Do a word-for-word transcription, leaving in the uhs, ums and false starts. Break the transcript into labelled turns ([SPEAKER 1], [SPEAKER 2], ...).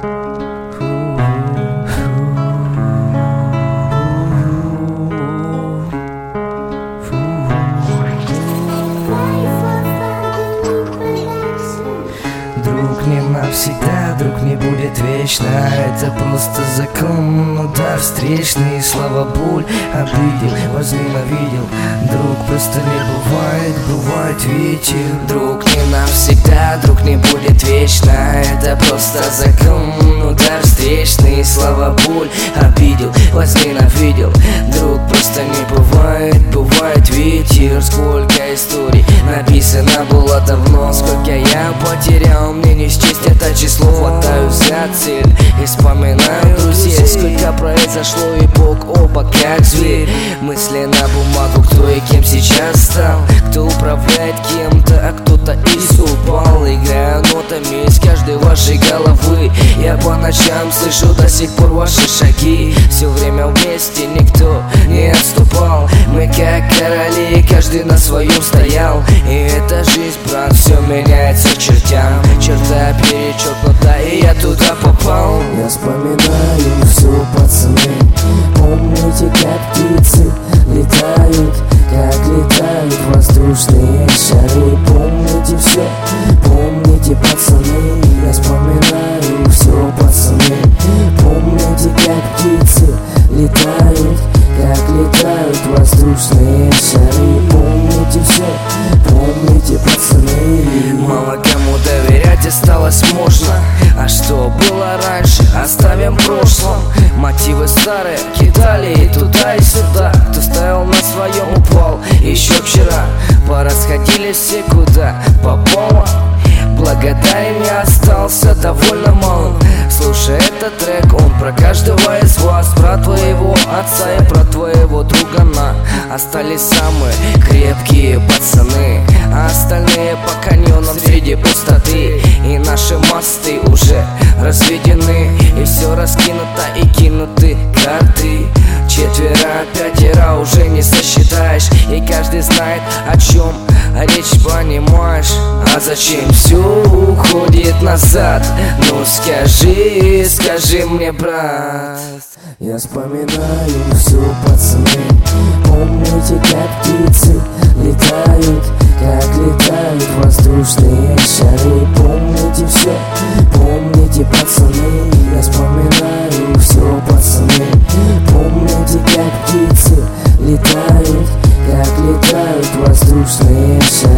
[SPEAKER 1] Друг не навсегда, друг не будет вечно. Это просто закон, удар встречный. Слава боль, обидел, возненавидел. Друг просто не бывает, бывает ветер. Друг не навсегда, друг не будет вечно. Это просто закон, удар встречный. Слава боль, обидел, возненавидел. Друг просто не бывает, бывает ветер. Сколько историй написано было давно, сколько я потерял, мне не счесть это число. Хватаю за цель и вспоминаю друзей. Сколько произошло эпох, оба как зверь. Мысли на бумагу, кто и кем сейчас стал. Кто управляет кем-то, а кто-то из упал. Играю нотами из каждой вашей головы. Я по ночам слышу до сих пор ваши шаги. Все время вместе, никто не отступал. Мы как короли, каждый на своем стоял. И эта жизнь, брат, все меняется к чертям. Черта перечеркнута, и я туда попал.
[SPEAKER 2] Я вспоминаю все, пацаны. Помните, как птицы летают, как летают воздушные шары. Помните все, помните, пацаны. Я вспоминаю все, пацаны. Помните, как птицы летают, как летают воздушные шары. Помните все, помните, пацаны.
[SPEAKER 1] Мало кому доверять осталось можно. А что было раньше, оставим в прошлом. Мотивы старые кидали и туда и сюда. Кто стоял на своем, упал еще вчера. Порасходились все куда попало. Благодарен я остался довольно малым. Слушай этот трек, он про каждого из вас. Про твоего отца и про твоего другана. Остались самые крепкие пацаны, а остальные по каньонам среди пустоты. И наши мосты уже разведены, и все раскинуто и кинуты карты. Четверо, пятеро уже не сосчитаешь. И каждый знает, о чем речь, понимаешь. А зачем все уходит назад? Ну скажи, скажи мне, брат.
[SPEAKER 2] Я вспоминаю все, пацаны. Помните, как птицы летают, как летают воздушные шары. Помните все, помните, пацаны. Я вспоминаю все, пацаны. Помните, как птицы летают, как летают воздушные шары.